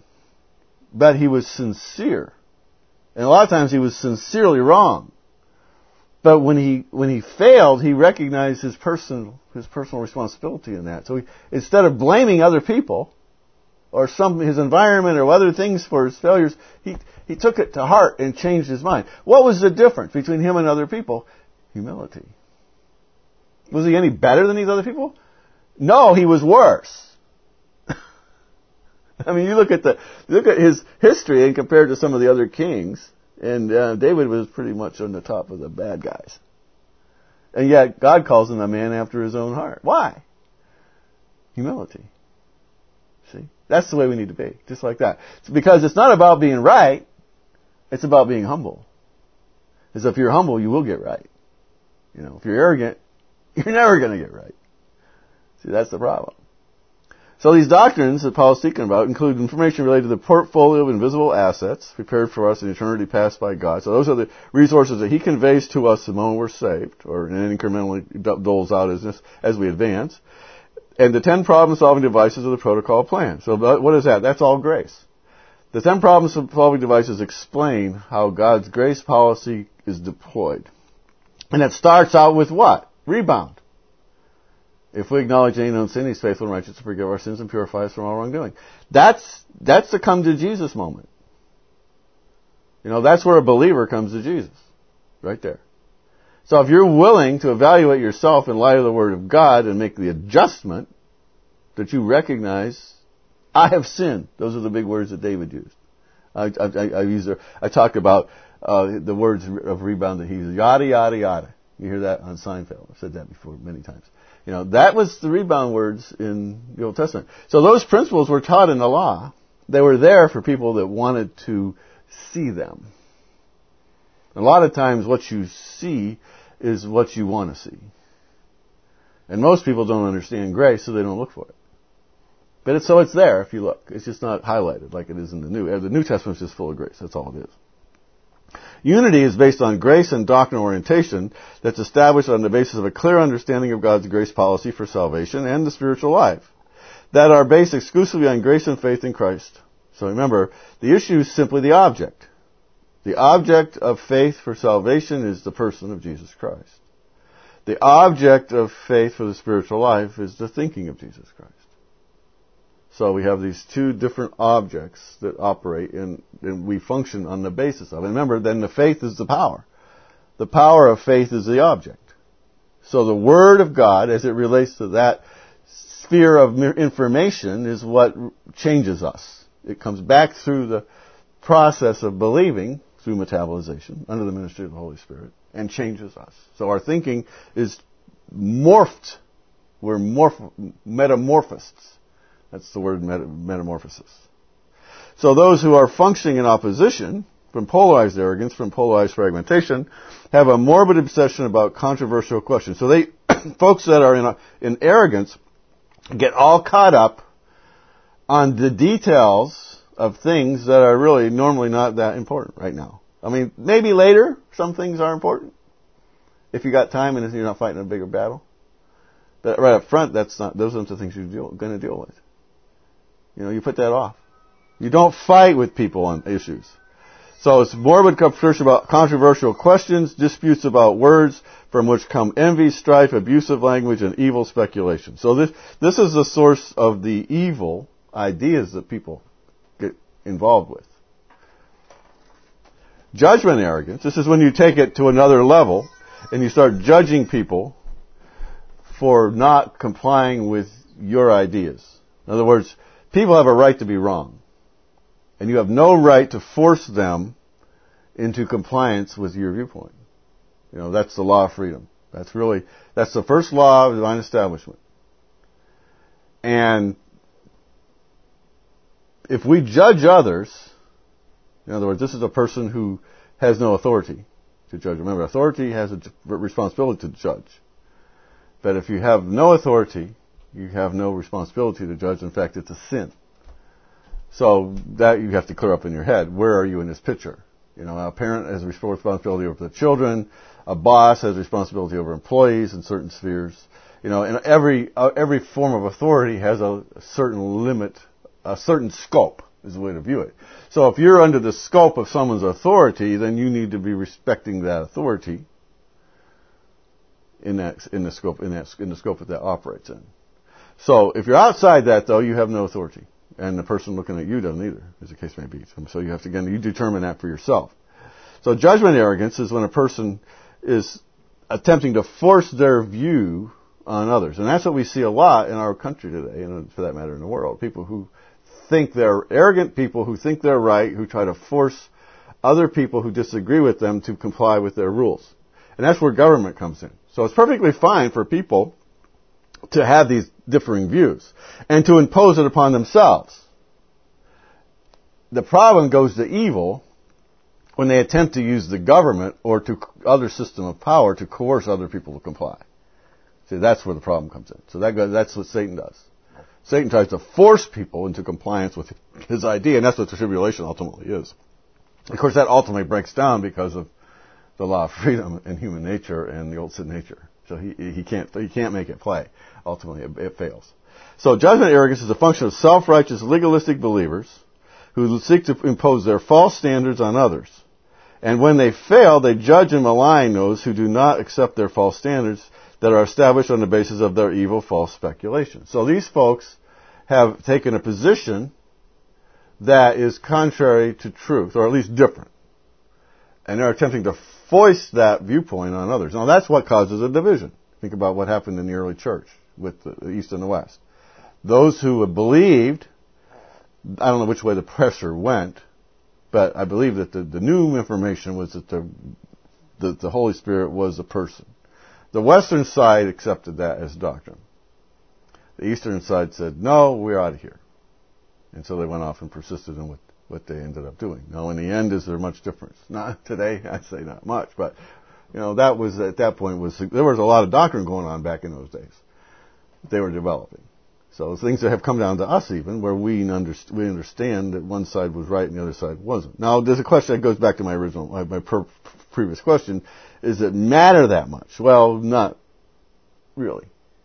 but he was sincere, and a lot of times he was sincerely wrong. But when he when he failed, he recognized his personal his personal responsibility in that. So he, instead of blaming other people or some his environment or other things for his failures, he he took it to heart and changed his mind. What was the difference between him and other people? Humility. Was he any better than these other people? No, he was worse. I mean, you look at the look at his history and compared to some of the other kings, and uh, David was pretty much on the top of the bad guys. And yet God calls him a man after his own heart. Why? Humility. See? That's the way we need to be, just like that. It's because it's not about being right, it's about being humble. Because if you're humble, you will get right. You know, if you're arrogant, you're never going to get right. See, that's the problem. So these doctrines that Paul is speaking about include information related to the portfolio of invisible assets prepared for us in eternity past by God. So those are the resources that he conveys to us the moment we're saved, or incrementally doles out as, as we advance. And the ten problem-solving devices of the protocol plan. So what is that? That's all grace. The ten problem-solving devices explain how God's grace policy is deployed. And it starts out with what? Rebound. If we acknowledge any known sin, He's faithful and righteous to forgive our sins and purify us from all wrongdoing. That's, that's the come to Jesus moment. You know, that's where a believer comes to Jesus. Right there. So if you're willing to evaluate yourself in light of the Word of God and make the adjustment that you recognize, I have sinned. Those are the big words that David used. I, I, I, used, I talked about uh, the words of rebound that he used. Yada, yada, yada. You hear that on Seinfeld. I've said that before many times. You know, that was the rebound words in the Old Testament. So those principles were taught in the law. They were there for people that wanted to see them. A lot of times what you see is what you want to see. And most people don't understand grace, so they don't look for it. But it's, so it's there if you look. It's just not highlighted like it is in the New. The New Testament is just full of grace. That's all it is. Unity is based on grace and doctrinal orientation that's established on the basis of a clear understanding of God's grace policy for salvation and the spiritual life that are based exclusively on grace and faith in Christ. So remember, the issue is simply the object. The object of faith for salvation is the person of Jesus Christ. The object of faith for the spiritual life is the thinking of Jesus Christ. So we have these two different objects that operate and, and we function on the basis of. And remember, then the faith is the power. The power of faith is the object. So the Word of God, as it relates to that sphere of information, is what changes us. It comes back through the process of believing, through metabolization, under the ministry of the Holy Spirit, and changes us. So our thinking is morphed. We're morph- metamorphosed. That's the word meta- metamorphosis. So those who are functioning in opposition, from polarized arrogance, from polarized fragmentation, have a morbid obsession about controversial questions. So they, folks that are in, a, in arrogance get all caught up on the details of things that are really normally not that important right now. I mean, maybe later some things are important if you got time and you're not fighting a bigger battle. But right up front, that's not; those aren't the things you're going to deal with. You know, you put that off. You don't fight with people on issues. So it's morbid controversy about controversial questions, disputes about words from which come envy, strife, abusive language, and evil speculation. So this this is the source of the evil ideas that people get involved with. Judgment arrogance. This is when you take it to another level and you start judging people for not complying with your ideas. In other words, people have a right to be wrong. And you have no right to force them into compliance with your viewpoint. You know, that's the law of freedom. That's really, that's the first law of divine establishment. And if we judge others, in other words, this is a person who has no authority to judge. Remember, authority has a responsibility to judge. But if you have no authority, you have no responsibility to judge. In fact, it's a sin. So that you have to clear up in your head. Where are you in this picture? You know, a parent has responsibility over the children. A boss has responsibility over employees in certain spheres. You know, and every uh, every form of authority has a, a certain limit, a certain scope is the way to view it. So if you're under the scope of someone's authority, then you need to be respecting that authority in that in the scope in that in the scope that that operates in. So if you're outside that, though, you have no authority, and the person looking at you doesn't either, as the case may be. So you have to again you determine that for yourself. So judgment arrogance is when a person is attempting to force their view on others, and that's what we see a lot in our country today, and for that matter in the world. People who think they're arrogant, people who think they're right, who try to force other people who disagree with them to comply with their rules. And that's where government comes in. So it's perfectly fine for people to have these differing views and to impose it upon themselves. The problem goes to evil when they attempt to use the government or to other system of power to coerce other people to comply. See, that's where the problem comes in. So that goes, that's what Satan does. Satan tries to force people into compliance with his idea, and that's what the tribulation ultimately is. Of course, that ultimately breaks down because of the law of freedom and human nature and the old sin nature. So he he can't he can't make it play. Ultimately, it, it fails. So judgment arrogance is a function of self-righteous, legalistic believers who seek to impose their false standards on others. And when they fail, they judge and malign those who do not accept their false standards that are established on the basis of their evil, false speculation. So these folks have taken a position that is contrary to truth, or at least different. And they're attempting to foist that viewpoint on others. Now that's what causes a division. Think about what happened in the early church with the East and the West. Those who believed, I don't know which way the pressure went, but I believe that the, the new information was that the, the the Holy Spirit was a person. The Western side accepted that as doctrine. The Eastern side said, no, we're out of here. And so they went off and persisted in what, what they ended up doing. Now, in the end, is there much difference? Not today, I'd say not much, but, you know, that was, at that point, was there was a lot of doctrine going on back in those days. They were developing. So things that have come down to us even, where we, underst- we understand that one side was right and the other side wasn't. Now, there's a question that goes back to my original, my, my per- previous question. Does it matter that much? Well, not really.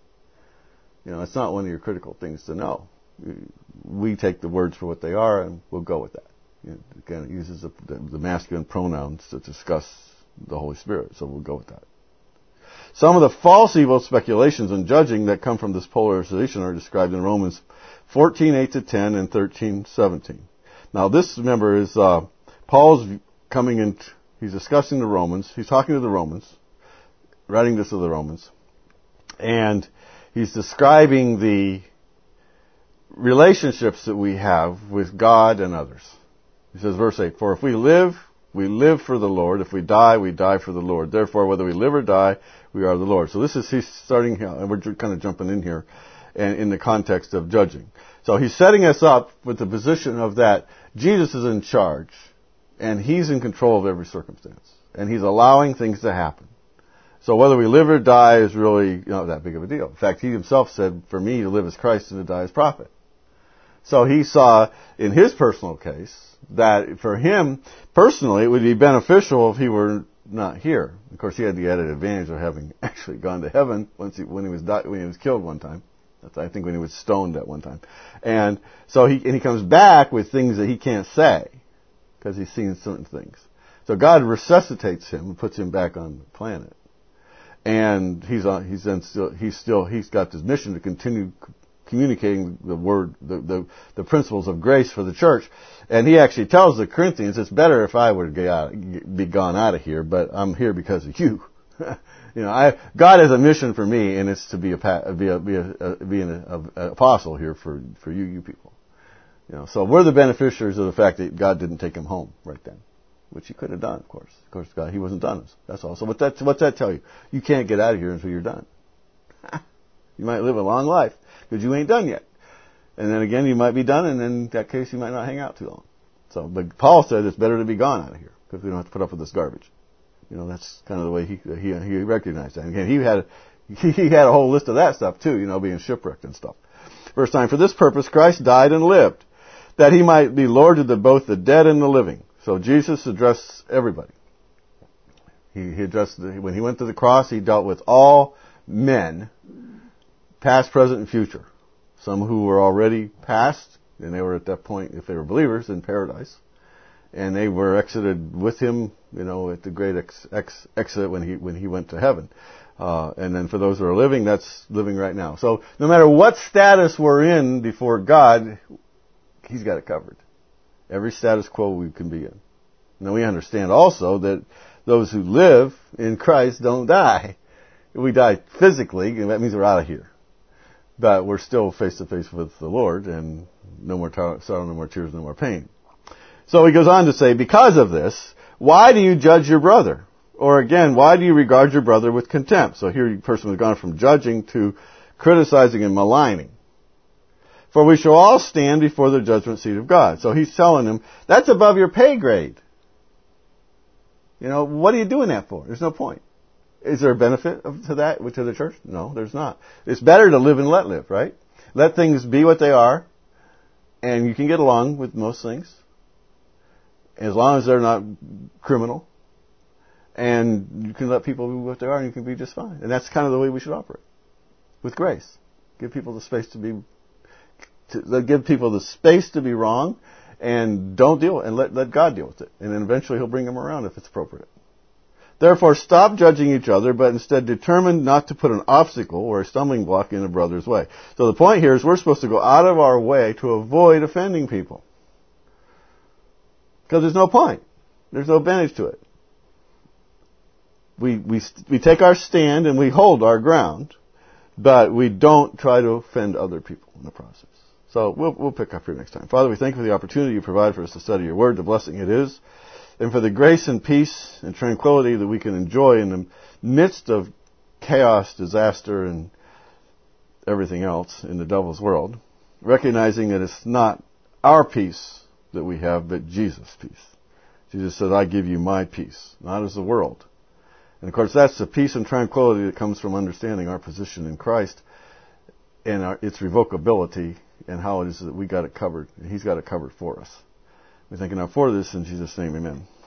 You know, it's not one of your critical things to know. We take the words for what they are, and we'll go with that. You know, again, it uses the, the, the masculine pronouns to discuss the Holy Spirit, so we'll go with that. Some of the false evil speculations and judging that come from this polarization are described in Romans fourteen, eight to ten and thirteen, seventeen. Now this, remember, is uh, Paul's coming in, he's discussing the Romans, he's talking to the Romans, writing this to the Romans, and he's describing the relationships that we have with God and others. He says, verse eight, for if we live, we live for the Lord. If we die, we die for the Lord. Therefore, whether we live or die, we are the Lord. So this is, he's starting here, and we're kind of jumping in here, and in the context of judging. So he's setting us up with the position of that Jesus is in charge, and he's in control of every circumstance, and he's allowing things to happen. So whether we live or die is really not that big of a deal. In fact, he himself said, for me to live is Christ and to die is profit. So he saw in his personal case that for him personally it would be beneficial if he were not here. Of course, he had the added advantage of having actually gone to heaven once he, when he was di- when he was killed one time. That's, I think when he was stoned at one time. And so he and he comes back with things that he can't say because he's seen certain things. So God resuscitates him and puts him back on the planet. And he's on, he's then still he's still he's got this mission to continue communicating the word, the, the, the principles of grace for the church. And he actually tells the Corinthians, it's better if I were to get out, be gone out of here, but I'm here because of you. You know, I, God has a mission for me, and it's to be a, be a, be a, be an a, a apostle here for, for you, you people. You know, so we're the beneficiaries of the fact that God didn't take him home right then, which he could have done, of course. Of course, God, he wasn't done. That's all. So what that, what's that tell you? You can't get out of here until you're done. You might live a long life, because you ain't done yet. And then again, you might be done, and in that case, you might not hang out too long. So, but Paul said it's better to be gone out of here, because we don't have to put up with this garbage. You know, that's kind of the way he he, he recognized that. And again, he had he, he had a whole list of that stuff too. You know, being shipwrecked and stuff. Verse nine: for this purpose Christ died and lived, that he might be Lord of the, both the dead and the living. So Jesus addressed everybody. He, he addressed the, when he went to the cross, he dealt with all men, past, present, and future. Some who were already past, and they were at that point, if they were believers, in paradise. And they were exited with him, you know, at the great ex, ex, exit when he when he went to heaven. Uh, and then for those who are living, that's living right now. So no matter what status we're in before God, He's got it covered. Every status quo we can be in. Now we understand also that those who live in Christ don't die. If we die physically, that means we're out of here. But we're still face to face with the Lord, and no more sorrow, no more tears, no more pain. So he goes on to say, because of this, why do you judge your brother? Or again, why do you regard your brother with contempt? So here, the person has gone from judging to criticizing and maligning. For we shall all stand before the judgment seat of God. So he's telling him, that's above your pay grade. You know, what are you doing that for? There's no point. Is there a benefit to that, to the church? No, there's not. It's better to live and let live, right? Let things be what they are, and you can get along with most things, as long as they're not criminal. And you can let people be what they are, and you can be just fine. And that's kind of the way we should operate, with grace. Give people the space to be, to give people the space to be wrong, and don't deal and let let God deal with it. And then eventually He'll bring them around if it's appropriate. Therefore, stop judging each other, but instead determine not to put an obstacle or a stumbling block in a brother's way. So the point here is we're supposed to go out of our way to avoid offending people. Because there's no point. There's no advantage to it. We, we, we take our stand and we hold our ground, but we don't try to offend other people in the process. So we'll, we'll pick up here next time. Father, we thank you for the opportunity you provide for us to study your word, the blessing it is, and for the grace and peace and tranquility that we can enjoy in the midst of chaos, disaster, and everything else in the devil's world, recognizing that it's not our peace that we have, but Jesus' peace. Jesus said, I give you my peace, not as the world. And of course, that's the peace and tranquility that comes from understanding our position in Christ and our, its revocability and how it is that we got it covered. And He's got it covered for us. We thank you now for this in Jesus' name, amen.